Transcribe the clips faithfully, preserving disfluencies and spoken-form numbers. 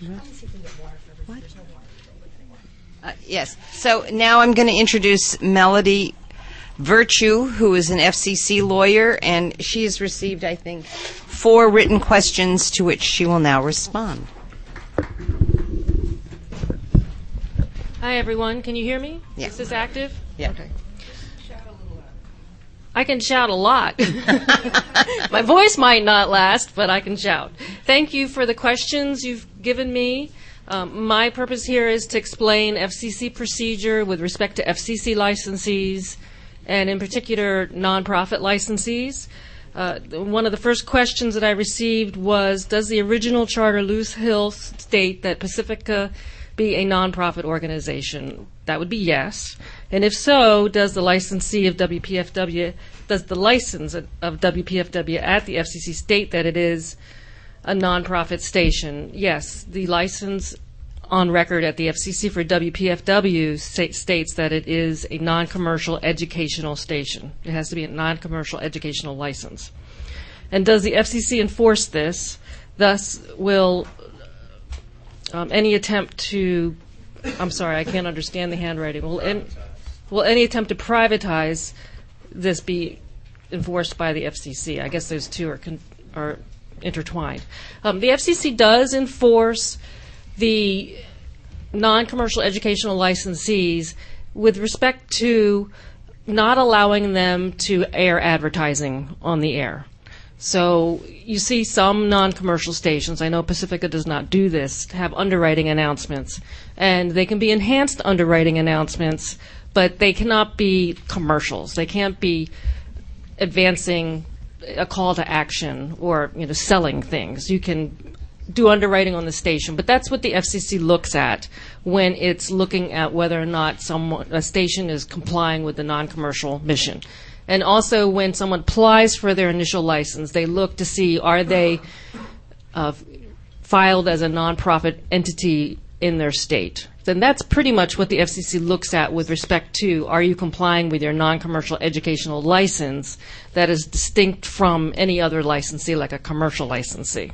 What? Uh, yes. So now I'm going to introduce Melody Virtue, who is an F C C lawyer, and she has received, I think, four written questions to which she will now respond. Hi, everyone. Can you hear me? Yeah. Is this active? Yeah. Okay. I can shout a lot. My voice might not last, but I can shout. Thank you for the questions you've given me. Um, my purpose here is to explain F C C procedure with respect to F C C licensees, and in particular, nonprofit licensees. Uh, one of the first questions that I received was, does the original charter Lewis Hill state that Pacifica be a nonprofit organization? That would be yes. And if so, does the licensee of W P F W, does the license of W P F W at the F C C state that it is a nonprofit station? Yes, the license on record at the F C C for W P F W sta- states that it is a non-commercial educational station. It has to be a non-commercial educational license. And does the F C C enforce this? Thus, will um, any attempt to, I'm sorry, I can't understand the handwriting. Will, en- will any attempt to privatize this be enforced by the F C C? I guess those two are con- are intertwined. Um, the F C C does enforce the non-commercial educational licensees with respect to not allowing them to air advertising on the air. So you see some non-commercial stations, I know Pacifica does not do this, have underwriting announcements. And they can be enhanced underwriting announcements, but they cannot be commercials. They can't be advancing a call to action or, you know, selling things. You can do underwriting on the station, but that's what the F C C looks at when it's looking at whether or not someone, a station is complying with the non-commercial mission. And also when someone applies for their initial license, they look to see, are they uh, filed as a nonprofit entity in their state? Then that's pretty much what the F C C looks at with respect to, are you complying with your non-commercial educational license that is distinct from any other licensee, like a commercial licensee?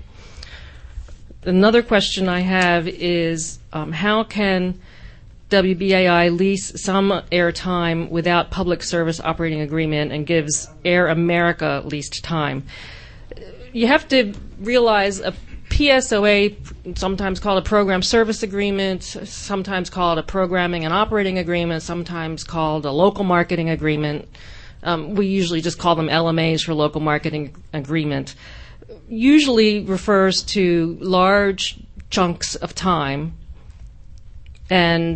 Another question I have is, um, how can W B A I lease some airtime without public service operating agreement and gives Air America leased time? You have to realize a P S O A, sometimes called a program service agreement, sometimes called a programming and operating agreement, sometimes called a local marketing agreement. Um, we usually just call them L M As for local marketing agreement. Usually refers to large chunks of time. And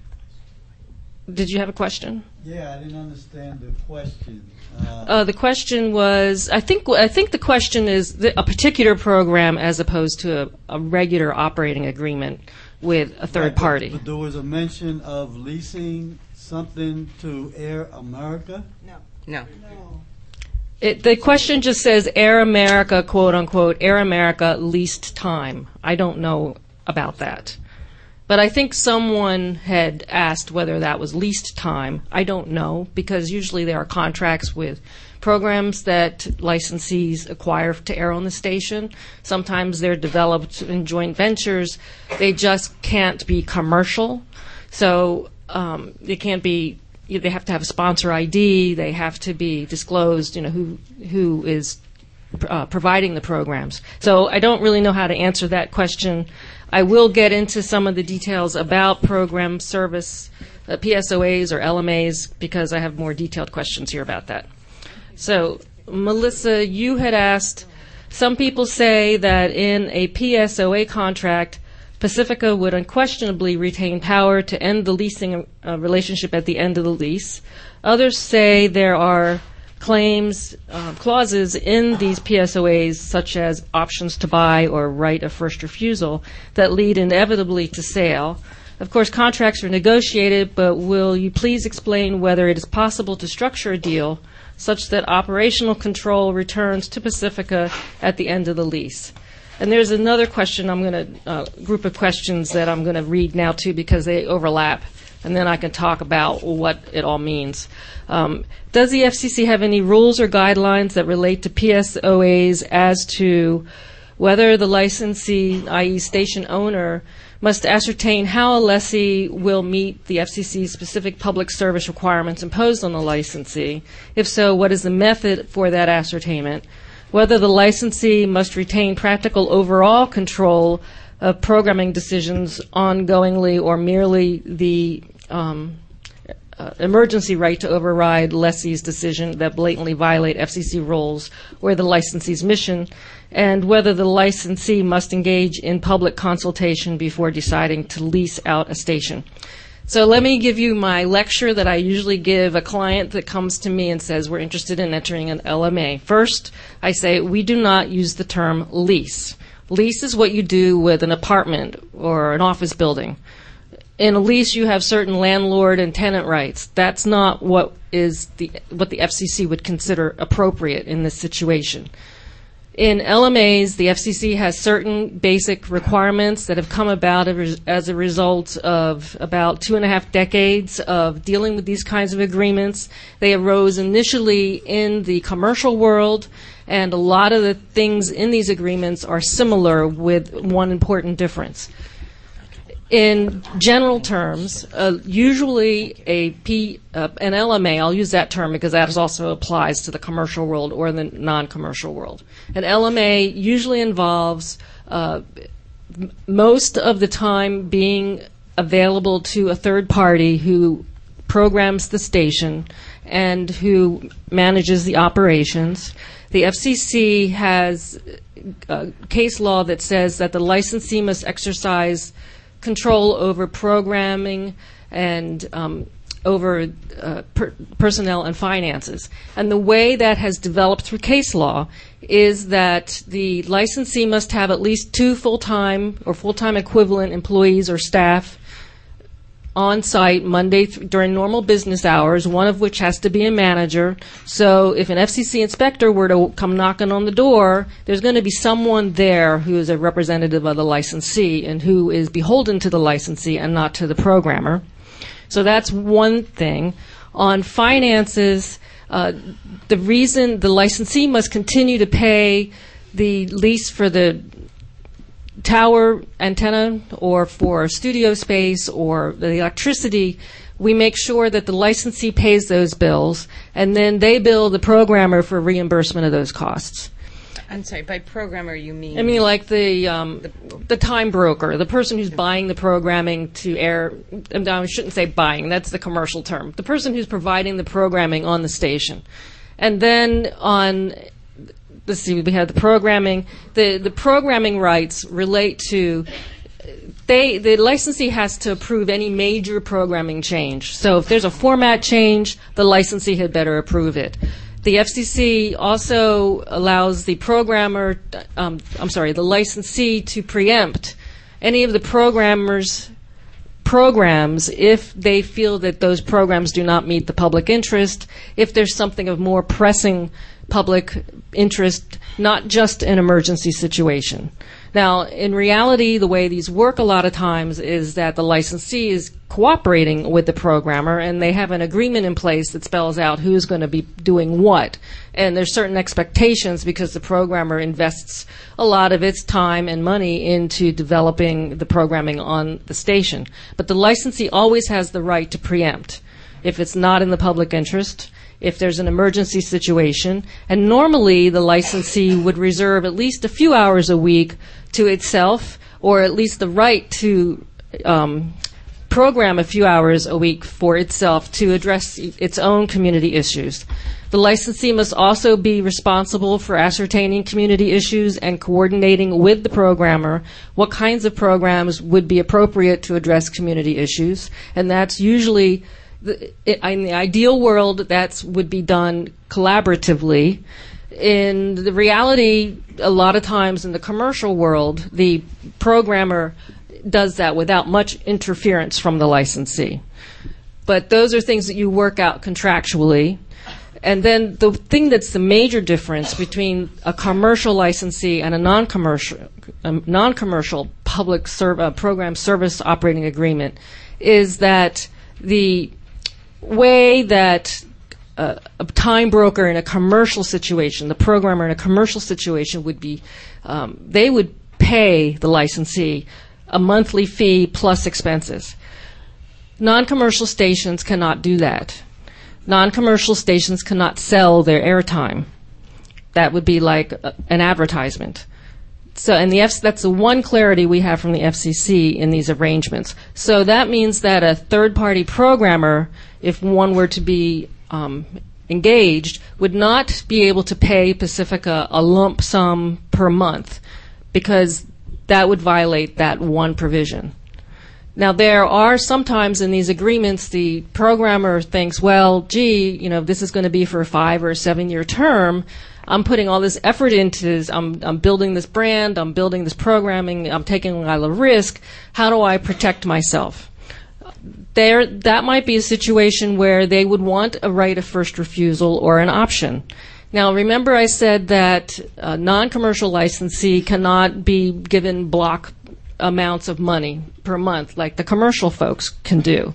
did you have a question? Yeah, I didn't understand the question. Uh, uh, the question was, I think I think the question is the, a particular program as opposed to a, a regular operating agreement with a third right, party. But, but there was a mention of leasing something to Air America? No. No. No. It, the question just says Air America, quote unquote, Air America leased time. I don't know about that. But I think someone had asked whether that was leased time. I don't know, because usually there are contracts with programs that licensees acquire to air on the station. Sometimes they're developed in joint ventures. They just can't be commercial. So um, they can't be, they have to have a sponsor I D. They have to be disclosed, you know, who who is uh, providing the programs. So I don't really know how to answer that question. I will get into some of the details about program service, uh, P S O As or L M As, because I have more detailed questions here about that. So, Melissa, you had asked, some people say that in a P S O A contract, Pacifica would unquestionably retain power to end the leasing uh, relationship at the end of the lease. Others say there are claims, uh, clauses in these P S O As, such as options to buy or right of first refusal, that lead inevitably to sale. Of course, contracts are negotiated, but will you please explain whether it is possible to structure a deal such that operational control returns to Pacifica at the end of the lease? And there's another question, I'm going to, uh, group of questions that I'm going to read now too, because they overlap, and then I can talk about what it all means. Um, does the F C C have any rules or guidelines that relate to P S O As as to whether the licensee, that is station owner, must ascertain how a lessee will meet the F C C's specific public service requirements imposed on the licensee. If so, what is the method for that ascertainment? Whether the licensee must retain practical overall control of programming decisions ongoingly or merely the um, uh, emergency right to override lessee's decision that blatantly violate F C C rules or the licensee's mission, and whether the licensee must engage in public consultation before deciding to lease out a station. So let me give you my lecture that I usually give a client that comes to me and says we're interested in entering an L M A. First, I say we do not use the term lease. Lease is what you do with an apartment or an office building. In a lease, you have certain landlord and tenant rights. That's not what is the what the F C C would consider appropriate in this situation. In L M As, the F C C has certain basic requirements that have come about as a result of about two and a half decades of dealing with these kinds of agreements. They arose initially in the commercial world, and a lot of the things in these agreements are similar with one important difference. In general terms, uh, usually a P, uh, an L M A, I'll use that term because that also applies to the commercial world or the non-commercial world. An L M A usually involves uh, m- most of the time being available to a third party who programs the station and who manages the operations. The F C C has uh, case law that says that the licensee must exercise control over programming and um, over uh, per- personnel and finances. And the way that has developed through case law is that the licensee must have at least two full-time or full-time equivalent employees or staff on site Monday th- during normal business hours, one of which has to be a manager. So if an F C C inspector were to come knocking on the door, there's going to be someone there who is a representative of the licensee and who is beholden to the licensee and not to the programmer. So that's one thing. On finances, uh, the reason the licensee must continue to pay the lease for the tower antenna or for studio space or the electricity, we make sure that the licensee pays those bills, and then they bill the programmer for reimbursement of those costs. I'm sorry, by programmer you mean? I mean like the um, the time broker, the person who's buying the programming to air. I shouldn't say buying, that's the commercial term. The person who's providing the programming on the station. And then on Let's see, we have the programming. The, the programming rights relate to, they, the licensee has to approve any major programming change. So if there's a format change, the licensee had better approve it. The F C C also allows the programmer, um, I'm sorry, the licensee to preempt any of the programmer's programs if they feel that those programs do not meet the public interest, if there's something of more pressing public interest, not just an emergency situation. Now, in reality, the way these work a lot of times is that the licensee is cooperating with the programmer, and they have an agreement in place that spells out who's going to be doing what. And there's certain expectations because the programmer invests a lot of its time and money into developing the programming on the station. But the licensee always has the right to preempt if it's not in the public interest, if there's an emergency situation, and normally the licensee would reserve at least a few hours a week to itself, or at least the right to um, program a few hours a week for itself to address its own community issues. The licensee must also be responsible for ascertaining community issues and coordinating with the programmer what kinds of programs would be appropriate to address community issues, and that's usually in the ideal world, that would be done collaboratively. In the reality, a lot of times in the commercial world, the programmer does that without much interference from the licensee. But those are things that you work out contractually. And then the thing that's the major difference between a commercial licensee and a non-commercial, a non-commercial public serv- uh, program service operating agreement is that the way that a, a time broker in a commercial situation, the programmer in a commercial situation would be, um, they would pay the licensee a monthly fee plus expenses. Non-commercial stations cannot do that. Non-commercial stations cannot sell their airtime. That would be like a, an advertisement. So, and the F, that's the one clarity we have from the F C C in these arrangements. So that means that a third-party programmer, if one were to be um, engaged, would not be able to pay Pacifica a lump sum per month, because that would violate that one provision. Now, there are sometimes in these agreements, the programmer thinks, well, gee, you know, this is going to be for a five or a seven-year term. I'm putting all this effort into this. I'm, I'm building this brand. I'm building this programming. I'm taking a lot of risk. How do I protect myself? There, that might be a situation where they would want a right of first refusal or an option. Now, remember I said that a non-commercial licensee cannot be given block amounts of money per month like the commercial folks can do.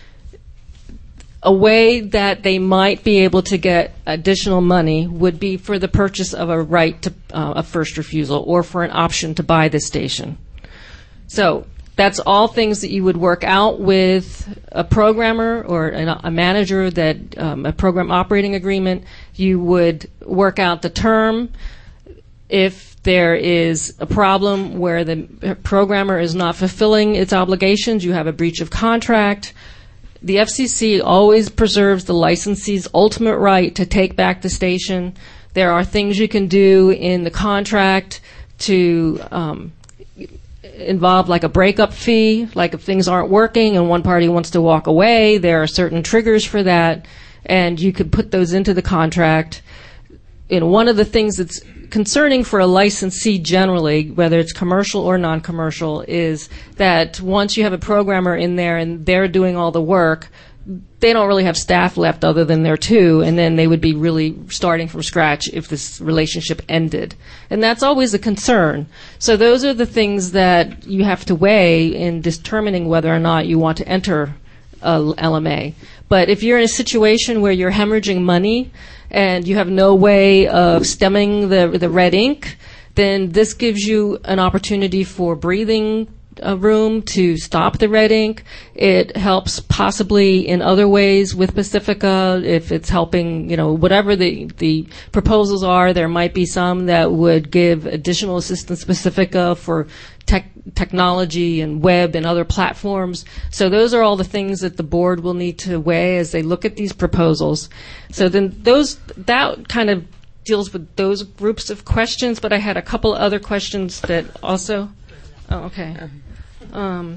A way that they might be able to get additional money would be for the purchase of a right to uh, a first refusal or for an option to buy the station. So that's all things that you would work out with a programmer or an, a manager, that um, a program operating agreement. You would work out the term. If there is a problem where the programmer is not fulfilling its obligations, you have a breach of contract. The F C C always preserves the licensee's ultimate right to take back the station. There are things you can do in the contract to um, involve like a breakup fee, like if things aren't working and one party wants to walk away, there are certain triggers for that, and you could put those into the contract. And one of the things that's concerning for a licensee generally, whether it's commercial or non-commercial, is that once you have a programmer in there and they're doing all the work, they don't really have staff left other than their two, and then they would be really starting from scratch if this relationship ended. And that's always a concern. So those are the things that you have to weigh in determining whether or not you want to enter a L M A. But if you're in a situation where you're hemorrhaging money and you have no way of stemming the the red ink, then this gives you an opportunity for breathing uh, room to stop the red ink. It helps possibly in other ways with Pacifica, if it's helping, you know, whatever the, the proposals are. There might be some that would give additional assistance to Pacifica for tech, technology and web and other platforms. So those are all the things that the board will need to weigh as they look at these proposals. So then those, that kind of deals with those groups of questions, but I had a couple other questions that also, oh, okay. Um,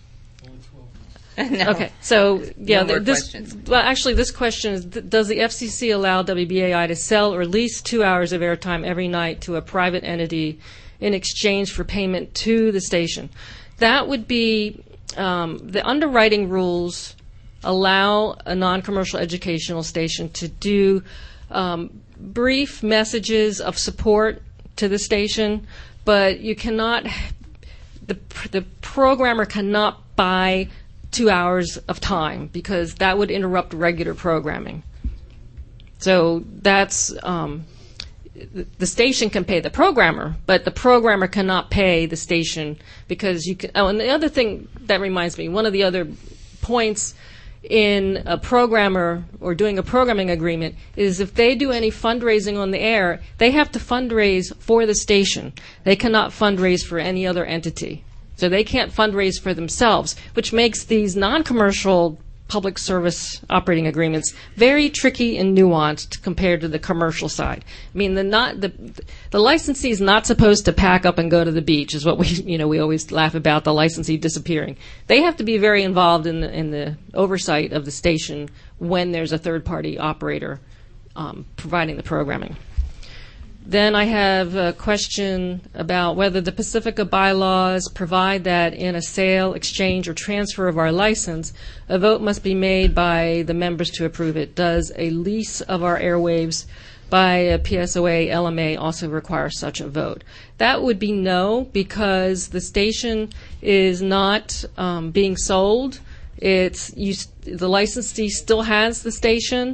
no. Okay, so yeah, No more this, questions. well, actually this question is, th- does the F C C allow W B A I to sell or lease two hours of airtime every night to a private entity in exchange for payment to the station? That would be, um, the underwriting rules allow a non-commercial educational station to do um, brief messages of support to the station, but you cannot, the, the programmer cannot buy two hours of time because that would interrupt regular programming. So that's, um, the station can pay the programmer, but the programmer cannot pay the station because you can. Oh, and the other thing that reminds me, one of the other points in a programmer or doing a programming agreement is if they do any fundraising on the air, they have to fundraise for the station. They cannot fundraise for any other entity. So they can't fundraise for themselves, which makes these non-commercial public service operating agreements very tricky and nuanced compared to the commercial side. I mean, the not the the licensee is not supposed to pack up and go to the beach, is what we you know we always laugh about, the licensee disappearing. They have to be very involved in the, in the oversight of the station when there's a third party operator um, providing the programming. Then I have a question about whether the Pacifica bylaws provide that in a sale, exchange, or transfer of our license, a vote must be made by the members to approve it. Does a lease of our airwaves by a P S O A L M A also require such a vote? That would be no, because the station is not um, being sold. It's you, the licensee still has the station.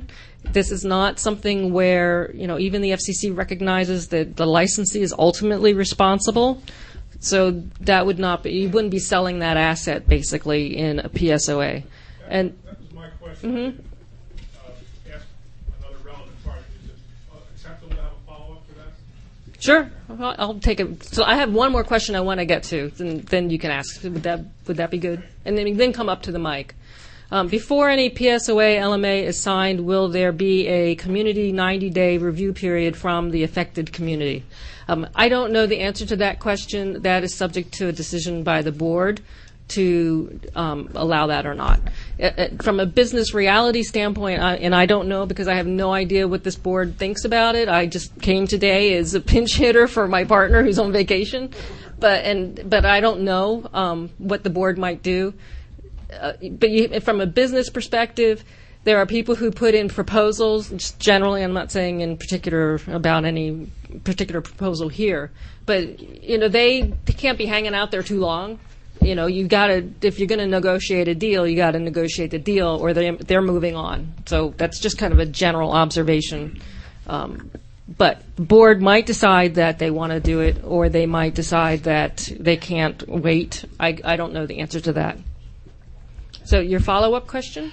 This is not something where, you know, even the F C C recognizes that the licensee is ultimately responsible. So that would not be, you wouldn't be selling that asset basically in a P S O A. And that was my question. Mm-hmm. Uh, ask another relevant part. Is it uh, acceptable to have a follow-up for that? Sure, I'll, I'll take it. So I have one more question I want to get to, then, then you can ask. Would that would that be good? And then then come up to the mic. Um, before any P S O A L M A is signed, will there be a community ninety-day review period from the affected community? Um, I don't know the answer to that question. That is subject to a decision by the board to um, allow that or not. Uh, uh, from a business reality standpoint, I, and I don't know because I have no idea what this board thinks about it. I just came today as a pinch hitter for my partner who's on vacation, but and but I don't know um, what the board might do. Uh, but you, from a business perspective, there are people who put in proposals. Just generally, I'm not saying in particular about any particular proposal here, but you know they, they can't be hanging out there too long. You know, you got to, if you're going to negotiate a deal, you got to negotiate the deal, or they they're moving on. So that's just kind of a general observation. Um, but the board might decide that they want to do it, or they might decide that they can't wait. I I don't know the answer to that. So your follow-up question?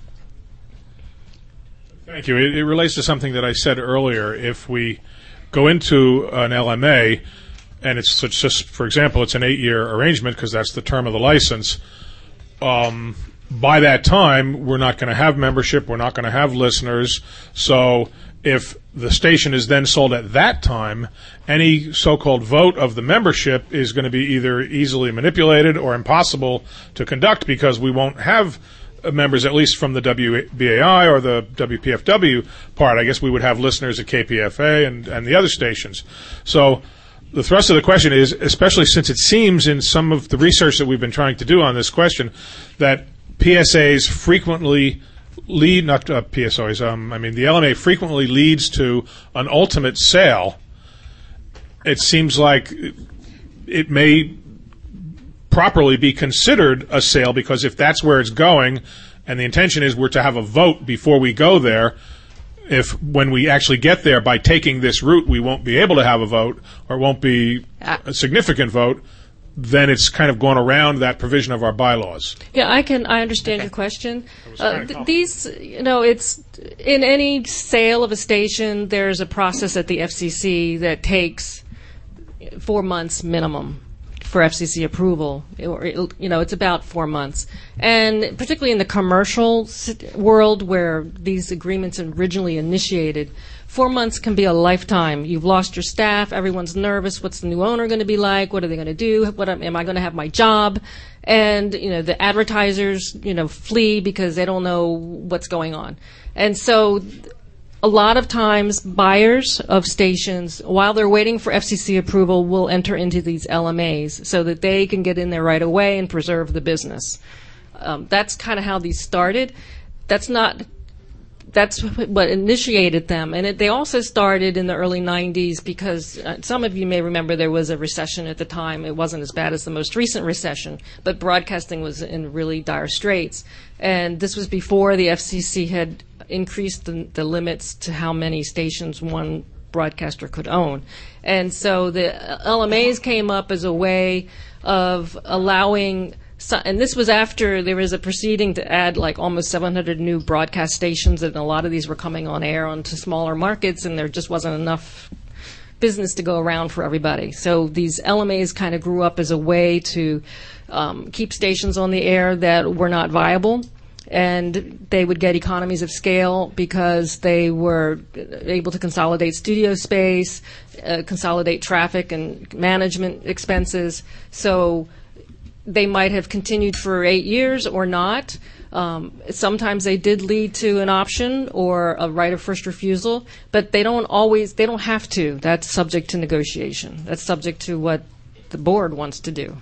Thank you. It, it relates to something that I said earlier. If we go into an L M A, and it's, it's just, for example, it's an eight-year arrangement because that's the term of the license, um, by that time, we're not going to have membership, we're not going to have listeners. So if the station is then sold at that time, any so-called vote of the membership is going to be either easily manipulated or impossible to conduct because we won't have members, at least from the W B A I or the W P F W part. I guess we would have listeners at K P F A and, and the other stations. So the thrust of the question is, especially since it seems in some of the research that we've been trying to do on this question, that P S As frequently lead, not uh, P S Os, um, I mean the L M A frequently leads to an ultimate sale. It seems like it may properly be considered a sale because if that's where it's going, and the intention is we're to have a vote before we go there, if when we actually get there by taking this route we won't be able to have a vote or won't be a significant vote, then it's kind of gone around that provision of our bylaws. Yeah, I can. I understand okay. your question. Uh, th- these, you know, it's in any sale of a station. There's a process at the F C C that takes four months minimum for F C C approval. Or you know, it's about four months, and particularly in the commercial world where these agreements originally initiated. Four months can be a lifetime. You've lost your staff. Everyone's nervous. What's the new owner going to be like? What are they going to do? What am I going to have my job? And you know, the advertisers, you know, flee because they don't know what's going on. And so, a lot of times, buyers of stations, while they're waiting for F C C approval, will enter into these L M As so that they can get in there right away and preserve the business. Um, that's kind of how these started. That's not. That's what initiated them. And it, they also started in the early nineties because uh, some of you may remember there was a recession at the time. It wasn't as bad as the most recent recession, but broadcasting was in really dire straits. And this was before the F C C had increased the, the limits to how many stations one broadcaster could own. And so the L M As came up as a way of allowing. So, and this was after there was a proceeding to add like almost seven hundred new broadcast stations, and a lot of these were coming on air onto smaller markets, and there just wasn't enough business to go around for everybody. So these L M As kind of grew up as a way to um, keep stations on the air that were not viable, and they would get economies of scale because they were able to consolidate studio space, uh, consolidate traffic and management expenses. So they might have continued for eight years or not. Um, sometimes they did lead to an option or a right of first refusal, but they don't always, they don't have to. That's subject to negotiation. That's subject to what the board wants to do.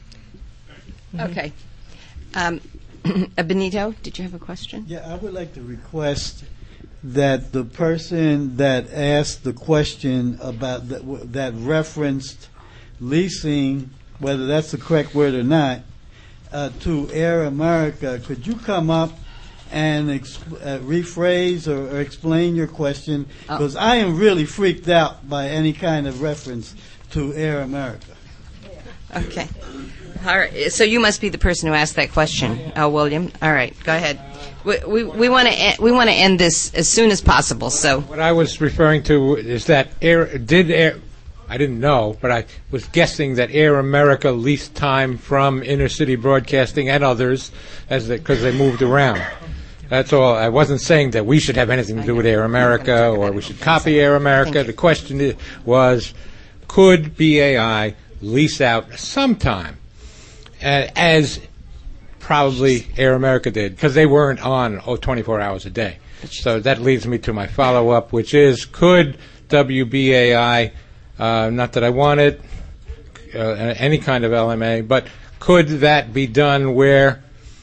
Okay. Um, Benito, did you have a question? Yeah, I would like to request that the person that asked the question about that, that referenced leasing, whether that's the correct word or not, uh, to Air America, could you come up and exp- uh, rephrase or, or explain your question, because oh. I am really freaked out by any kind of reference to Air America. Okay. All right. So you must be the person who asked that question, uh, William. All right. Go ahead. We we, we want to we want to end this as soon as possible. So what I was referring to is that Air did Air. I didn't know, but I was guessing that Air America leased time from Inner City Broadcasting and others as because they, they moved around. That's all. I wasn't saying that we should have anything to do with Air America or we should copy Air America. The question was, could B A I lease out sometime, uh, as probably Air America did, because they weren't on oh, twenty-four hours a day. So that leads me to my follow-up, which is, could W B A I, uh, not that I want it, uh, any kind of L M A, but could that be done where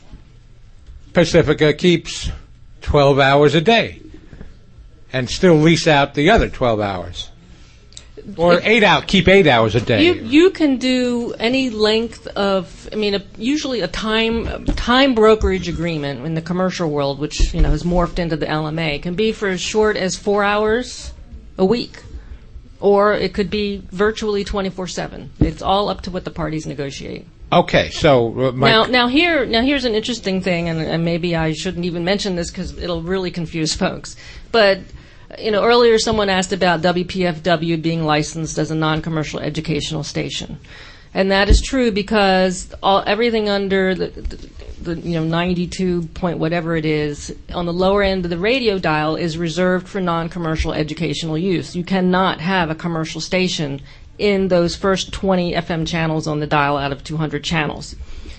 Pacifica keeps twelve hours a day and still lease out the other twelve hours? Or eight out, keep eight hours a day. You you can do any length of, I mean, a, usually a time a time brokerage agreement in the commercial world, which you know has morphed into the L M A, can be for as short as four hours a week, or it could be virtually twenty-four seven. It's all up to what the parties negotiate. Okay, so uh, my now now here now here's an interesting thing, and, and maybe I shouldn't even mention this because it'll really confuse folks, but. You know, earlier someone asked about W P F W being licensed as a non-commercial educational station, and that is true because all everything under the, the, the you know ninety-two point whatever it is on the lower end of the radio dial is reserved for non-commercial educational use. You cannot have a commercial station in those first twenty F M channels on the dial out of two hundred channels.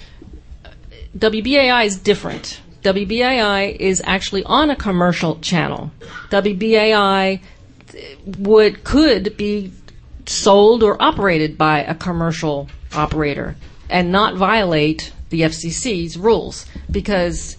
W B A I is different. W B A I is actually on a commercial channel. W B A I would could be sold or operated by a commercial operator and not violate the F C C's rules because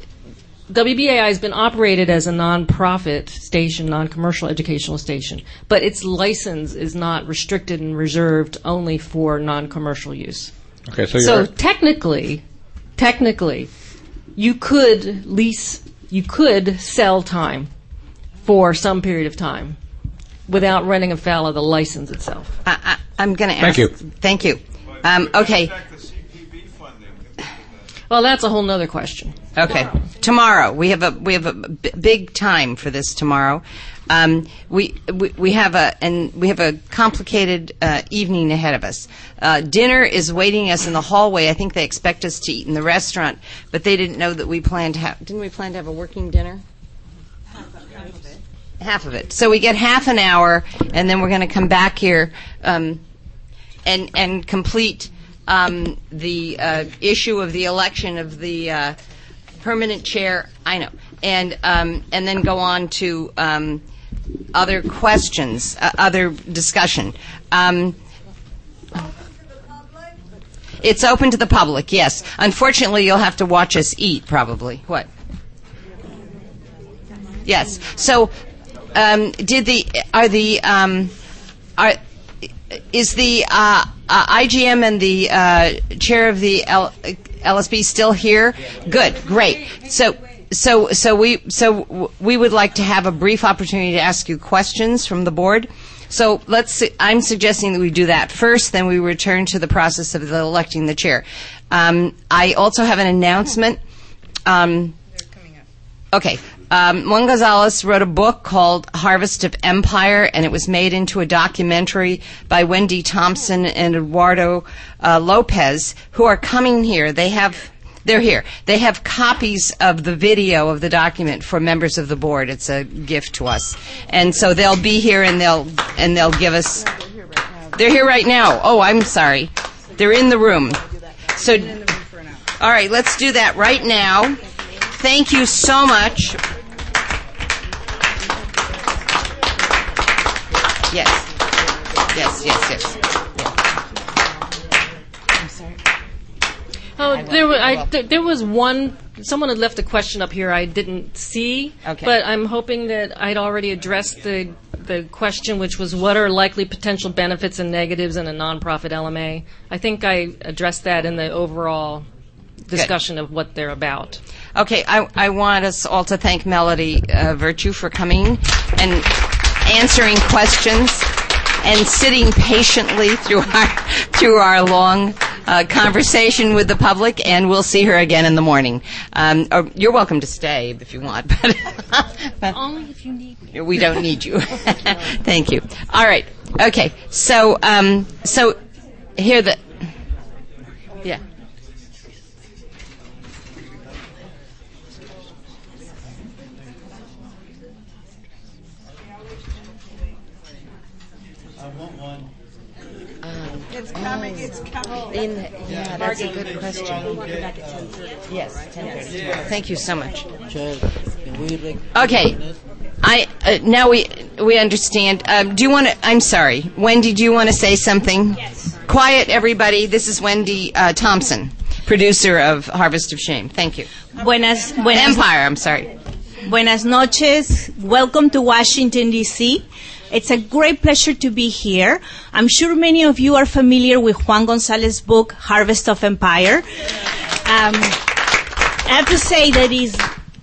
W B A I has been operated as a non-profit station, non-commercial educational station, but its license is not restricted and reserved only for non-commercial use. Okay, so, so you're technically, technically, you could lease, you could sell time for some period of time without running afoul of the license itself. I, I, I'm going to ask. Thank you. Thank you. Um, okay. Well, that's a whole nother question. Okay. Tomorrow we have a we have a b- big time for this tomorrow. Um, we, we we have a and we have a complicated uh, evening ahead of us. Uh, dinner is waiting us in the hallway. I think they expect us to eat in the restaurant, but they didn't know that we planned to have. Didn't we plan to have a working dinner? Half of it. Half of it. So we get half an hour, and then we're going to come back here um, and and complete um, the uh, issue of the election of the uh, permanent chair. I know, and um, and then go on to. Um, Other questions, uh, other discussion. Um, it's open to the public, yes. Unfortunately, you'll have to watch us eat, probably. What? Yes. So, um, did the are the um, are is the uh, uh, I G M and the uh, chair of the L- LSB still here? Good, great. So. So, so we, so we would like to have a brief opportunity to ask you questions from the board. So let's. I'm suggesting that we do that first, then we return to the process of the electing the chair. Um, I also have an announcement. Um, okay, um, Juan Gonzalez wrote a book called Harvest of Empire, and it was made into a documentary by Wendy Thompson and Eduardo uh, Lopez, who are coming here. They have. They're here. They have copies of the video of the document for members of the board. It's a gift to us, and so they'll be here and they'll and they'll give us. They're here right now. Oh, I'm sorry. They're in the room. So, all right, let's do that right now. Thank you so much. Yes. Yes. Yes. Yes. Oh, there was, I, th- there was one, someone had left a question up here I didn't see, okay. But I'm hoping that I'd already addressed the the question, which was what are likely potential benefits and negatives in a nonprofit L M A. I think I addressed that in the overall discussion of what they're about. Okay, I, I want us all to thank Melody uh, Virtue for coming and answering questions and sitting patiently through our through our long uh, conversation with the public. And we'll see her again in the morning. Um, or you're welcome to stay if you want, but, but Only if you need me. we don't need you. Thank you. All right. Okay. So um, so here the yeah. It's coming, it's coming. In, yeah, that's a good question. Yes, ten thirty. Thank you so much. Okay, I uh, now we we understand. Um, do you want to? I'm sorry, Wendy. Do you want to say something? Yes. Quiet, everybody. This is Wendy uh, Thompson, producer of Harvest of Shame. Thank you. Buenas, buenas, Empire. I'm sorry. buenas noches. Welcome to Washington, D C It's a great pleasure to be here. I'm sure many of you are familiar with Juan Gonzalez's book, Harvest of Empire. Um, I have to say that is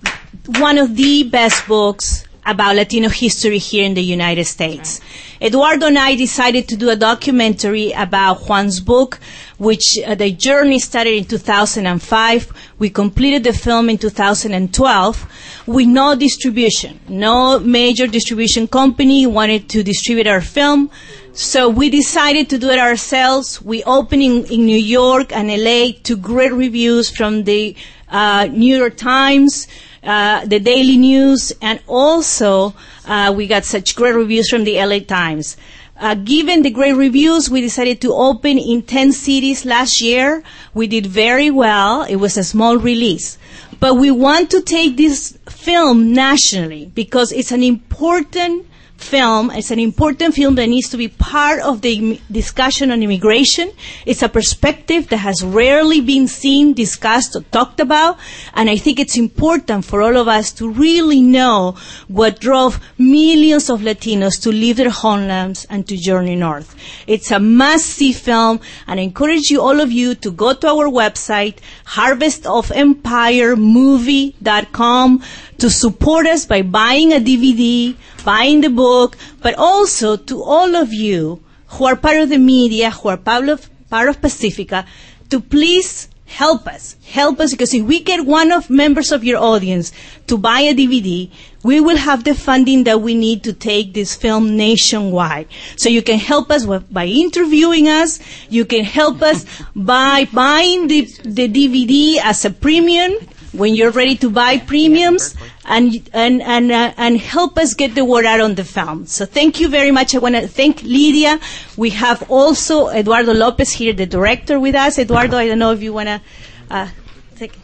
one of the best books about Latino history here in the United States. Eduardo and I decided to do a documentary about Juan's book, which uh, the journey started in two thousand five. We completed the film in two thousand twelve with no distribution. No major distribution company wanted to distribute our film. So we decided to do it ourselves. We opened in, in New York and L A to great reviews from the uh, New York Times, uh, the Daily News, and also uh, we got such great reviews from the L A Times. Uh, given the great reviews, we decided to open in ten cities last year. We did very well. It was a small release. But we want to take this film nationally because it's an important film. It's an important film that needs to be part of the im- discussion on immigration. It's a perspective that has rarely been seen, discussed, or talked about. And I think it's important for all of us to really know what drove millions of Latinos to leave their homelands and to journey north. It's a must-see film, and I encourage you, all of you, to go to our website, harvest of empire movie dot com, to support us by buying a D V D, buying the book, but also to all of you who are part of the media, who are part of, part of Pacifica, to please help us. Help us, because if we get one of members of your audience to buy a D V D, we will have the funding that we need to take this film nationwide. So you can help us with, by interviewing us. You can help us by buying the, the D V D as a premium when you're ready to buy premiums, and and and uh, and help us get the word out on the film. So thank you very much. I want to thank Lydia. We have also Eduardo Lopez here, the director, with us. Eduardo, I don't know if you want to uh, take.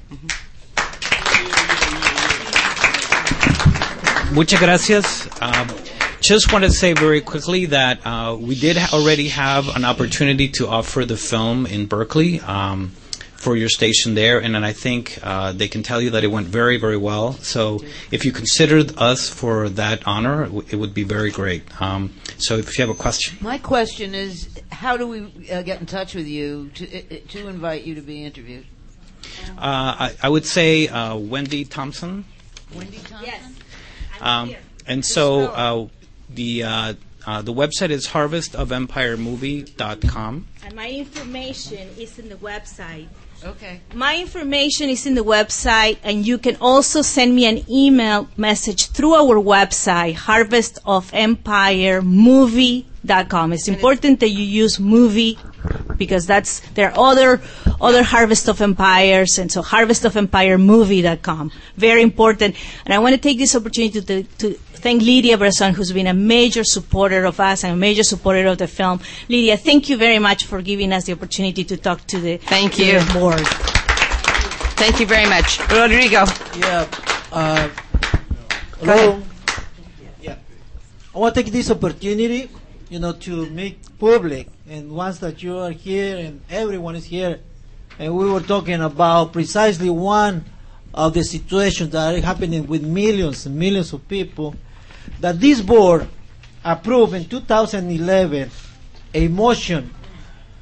Muchas gracias. Um, just want to say very quickly that uh, we did ha- already have an opportunity to offer the film in Berkeley. Um, for your station there, and then I think uh, they can tell you that it went very, very well. So if you considered us for that honor, it, w- it would be very great. Um, so if you have a question. My question is, how do we uh, get in touch with you to uh, to invite you to be interviewed? Uh, I, I would say uh, Wendy Thompson. Wendy Thompson? Yes. Um, and so uh, the uh, uh, the website is harvest of empire movie dot com. And my information is in the website. Okay. My information is in the website, and you can also send me an email message through our website, harvest of empire movie dot com. It's important that you use movie because that's there are other other Harvest of Empires, and so harvest of empire movie dot com. Very important. And I want to take this opportunity to, to thank Lydia Brazon, who's been a major supporter of us and a major supporter of the film. Lydia, thank you very much for giving us the opportunity to talk to the, Thank to you. the board. Thank you very much. Rodrigo. Yeah. Uh, Go hello. ahead. Yeah. I want to take this opportunity, you know, to make public, and once that you are here and everyone is here, and we were talking about precisely one of the situations that are happening with millions and millions of people, that this board approved in two thousand eleven a motion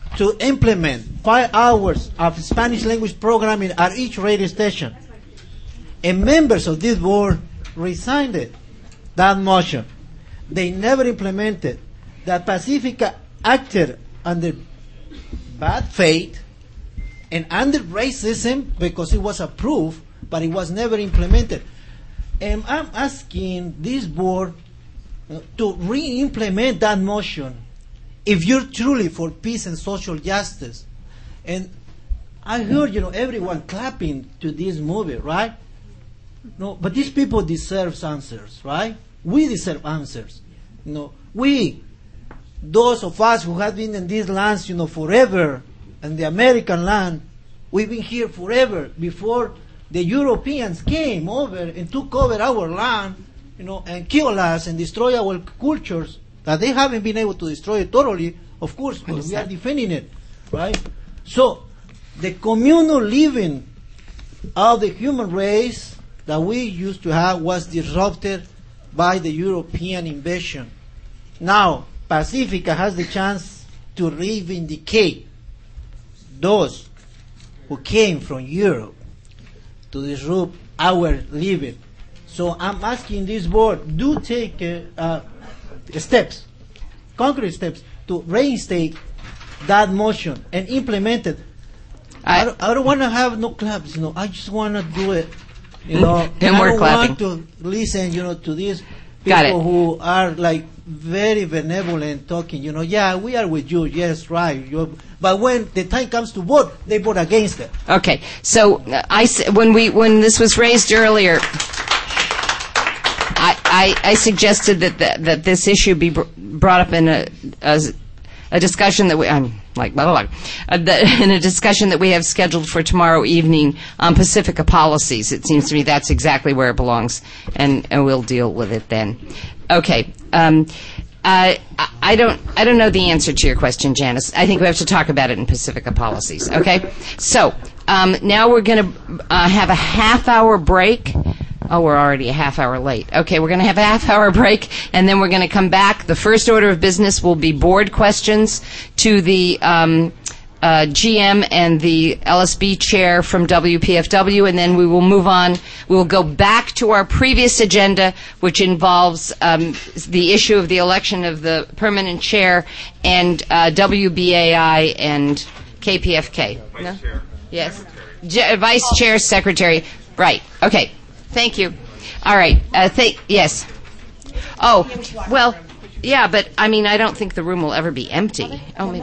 to implement five hours of Spanish language programming at each radio station. And members of this board resigned it, that motion. They never implemented. That Pacifica acted under bad faith and under racism because it was approved, but it was never implemented. And I'm asking this board uh, to re-implement that motion if you're truly for peace and social justice. And I heard, you know, everyone clapping to this movie, right? No, but these people deserve answers, right? We deserve answers. You know, we, those of us who have been in these lands, you know, forever, and the American land, we've been here forever before the Europeans came over and took over our land, you know, and killed us and destroyed our cultures that they haven't been able to destroy it totally, of course, but we are defending it, right? So the communal living of the human race that we used to have was disrupted by the European invasion. Now, Pacifica has the chance to reivindicate those who came from Europe to disrupt our living. So I'm asking this board, do take uh, uh, steps, concrete steps, to reinstate that motion and implement it. I, I don't, I don't want to have no claps, you know. I just want to do it, you know. And and we're I don't clapping. want to listen, you know, to these Got people it. who are like very benevolent talking, you know. Yeah, we are with you. Yes, right. You're, but when the time comes to vote, they vote against it. Okay, so uh, I s- when we when this was raised earlier, I, I, I suggested that, that that this issue be br- brought up in a, a a discussion that we I'm like blah blah blah uh, that, in a discussion that we have scheduled for tomorrow evening on Pacifica policies. It seems to me that's exactly where it belongs, and, and we'll deal with it then. Okay. Um, Uh, I- I don't. I don't know the answer to your question, Janice. I think we have to talk about it in Pacifica policies. Okay. So um, now we're going to uh, have a half-hour break. Oh, we're already a half hour late. Okay, we're going to have a half hour break, and then we're going to come back. The first order of business will be board questions to the um, uh, G M and the L S B chair from W P F W, and then we will move on. We will go back to our previous agenda, which involves um, the issue of the election of the permanent chair and uh, W B A I and K P F K. No? Yes. J- Vice Chair, Secretary. Right. Okay. Thank you. All right. Uh, th- yes. Oh, well, yeah, but I mean, I don't think the room will ever be empty. Oh, maybe.